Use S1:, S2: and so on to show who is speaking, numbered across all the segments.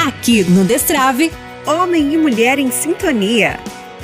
S1: Aqui no Destrave,
S2: Homem e Mulher em Sintonia.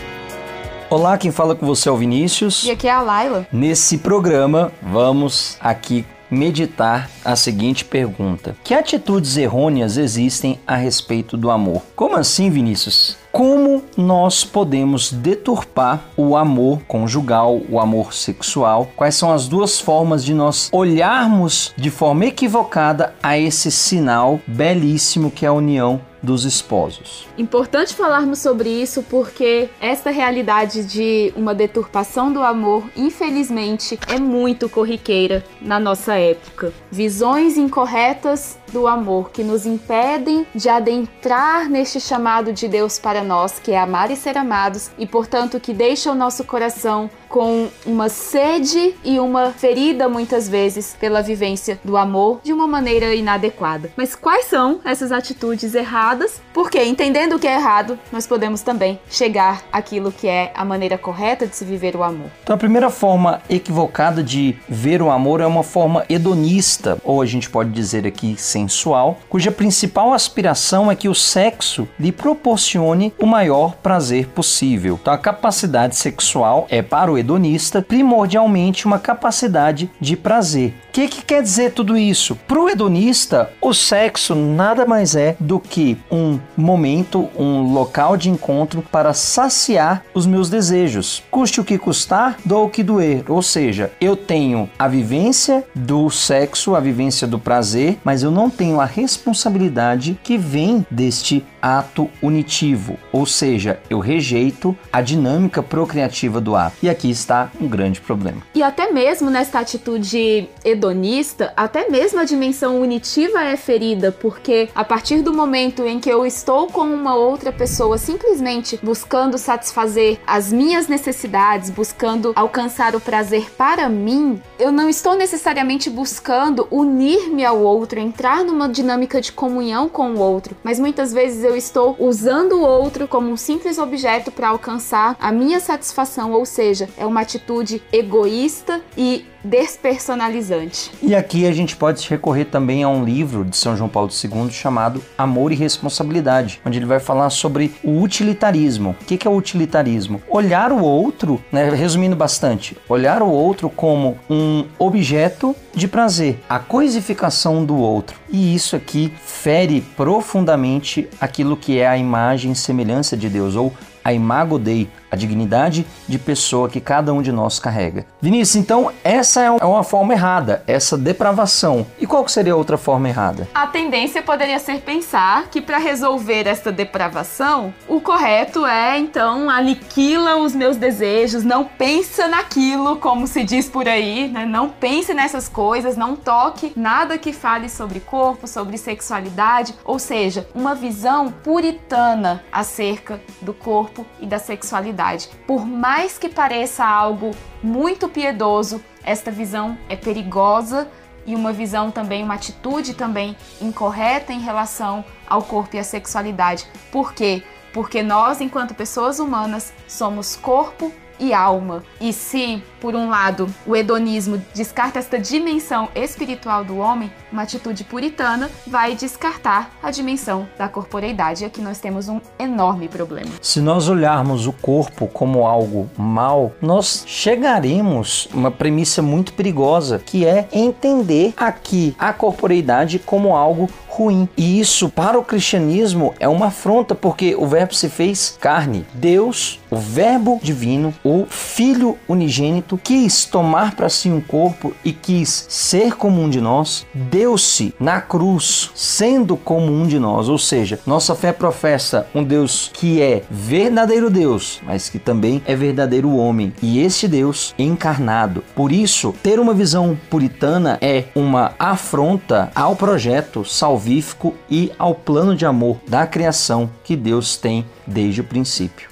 S3: Olá, quem fala com você é o Vinícius.
S4: E aqui é a Laila.
S3: Nesse programa, vamos aqui meditar a seguinte pergunta: que atitudes errôneas existem a respeito do amor? Como assim, Vinícius? Como nós podemos deturpar o amor conjugal, o amor sexual? Quais são as duas formas de nós olharmos de forma equivocada a esse sinal belíssimo que é a união dos esposos?
S4: Importante falarmos sobre isso porque esta realidade de uma deturpação do amor, infelizmente, é muito corriqueira na nossa época. Visões incorretas do amor que nos impedem de adentrar neste chamado de Deus para nós, que é amar e ser amados, e portanto que deixa o nosso coração com uma sede e uma ferida muitas vezes pela vivência do amor de uma maneira inadequada. Mas quais são essas atitudes erradas? Porque entendendo o que é errado, nós podemos também chegar àquilo que é a maneira correta de se viver o amor.
S3: Então a primeira forma equivocada de ver o amor é uma forma hedonista, ou a gente pode dizer aqui sensual, cuja principal aspiração é que o sexo lhe proporcione o maior prazer possível. Então a capacidade sexual é para o hedonista primordialmente uma capacidade de prazer. O que quer dizer tudo isso? Para o hedonista, o sexo nada mais é do que um momento, um local de encontro para saciar os meus desejos. Custe o que custar, doa o que doer. Ou seja, eu tenho a vivência do sexo, a vivência do prazer, mas eu não tenho a responsabilidade que vem deste ato unitivo. Ou seja, eu rejeito a dinâmica procriativa do ato. E aqui está um grande problema.
S4: E até mesmo nesta atitude hedonista, até mesmo a dimensão unitiva é ferida, porque a partir do momento em que eu estou com uma outra pessoa simplesmente buscando satisfazer as minhas necessidades, buscando alcançar o prazer para mim, eu não estou necessariamente buscando unir-me ao outro, entrar numa dinâmica de comunhão com o outro, mas muitas vezes eu estou usando o outro como um simples objeto para alcançar a minha satisfação, ou seja, é uma atitude egoísta e despersonalizante.
S3: E aqui a gente pode recorrer também a um livro de São João Paulo II chamado Amor e Responsabilidade, onde ele vai falar sobre o utilitarismo. O que é o utilitarismo? Olhar o outro, resumindo bastante, olhar o outro como um objeto de prazer, a coisificação do outro. E isso aqui fere profundamente aquilo que é a imagem e semelhança de Deus, ou a imago Dei, a dignidade de pessoa que cada um de nós carrega. Vinícius, então essa é uma forma errada, essa depravação. E qual que seria a outra forma errada?
S4: A tendência poderia ser pensar que para resolver esta depravação, o correto é, então, aniquila os meus desejos, não pensa naquilo, como se diz por aí, né? Não pense nessas coisas, não toque nada que fale sobre corpo, sobre sexualidade, ou seja, uma visão puritana acerca do corpo e da sexualidade. Por mais que pareça algo muito piedoso, esta visão é perigosa e uma visão também, uma atitude também incorreta em relação ao corpo e à sexualidade. Por quê? Porque nós, enquanto pessoas humanas, somos corpo e alma. E se, por um lado, o hedonismo descarta esta dimensão espiritual do homem, uma atitude puritana vai descartar a dimensão da corporeidade. E aqui nós temos um enorme problema.
S3: Se nós olharmos o corpo como algo mal, nós chegaremos a uma premissa muito perigosa, que é entender aqui a corporeidade como algo ruim. E isso, para o cristianismo, é uma afronta, porque o verbo se fez carne. Deus, o verbo divino, o Filho unigênito, quis tomar para si um corpo e quis ser como um de nós, deu-se na cruz, sendo como um de nós. Ou seja, nossa fé professa um Deus que é verdadeiro Deus, mas que também é verdadeiro homem. E este Deus encarnado. Por isso, ter uma visão puritana é uma afronta ao projeto salvífico e ao plano de amor da criação que Deus tem desde o princípio.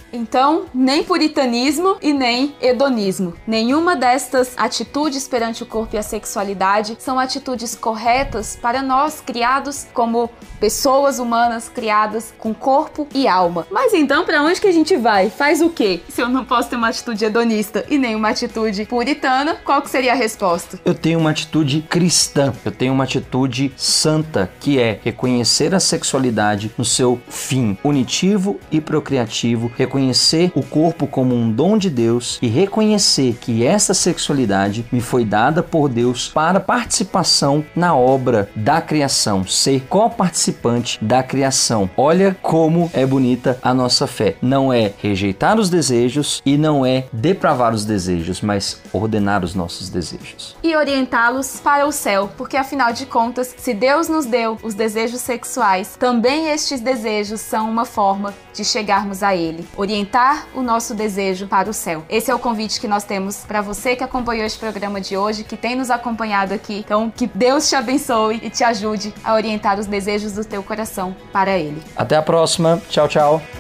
S4: Então, nem puritanismo e nem hedonismo. Nenhuma destas atitudes perante o corpo e a sexualidade são atitudes corretas para nós, criados como pessoas humanas, criadas com corpo e alma. Mas então, para onde que a gente vai? Faz o quê? Se eu não posso ter uma atitude hedonista e nem uma atitude puritana, qual que seria a resposta?
S3: Eu tenho uma atitude cristã, eu tenho uma atitude santa, que é reconhecer a sexualidade no seu fim unitivo e procriativo, reconhecer o corpo como um dom de Deus e reconhecer que essa sexualidade me foi dada por Deus para participação na obra da criação, ser co-participante da criação. Olha como é bonita a nossa fé. Não é rejeitar os desejos e não é depravar os desejos, mas ordenar os nossos desejos.
S4: E orientá-los para o céu, porque afinal de contas, se Deus nos deu os desejos sexuais, também estes desejos são uma forma de chegarmos a Ele. Orientar o nosso desejo para o céu. Esse é o convite que nós temos para você que acompanhou este programa de hoje, que tem nos acompanhado aqui. Então, que Deus te abençoe e te ajude a orientar os desejos do teu coração para Ele.
S3: Até a próxima. Tchau, tchau.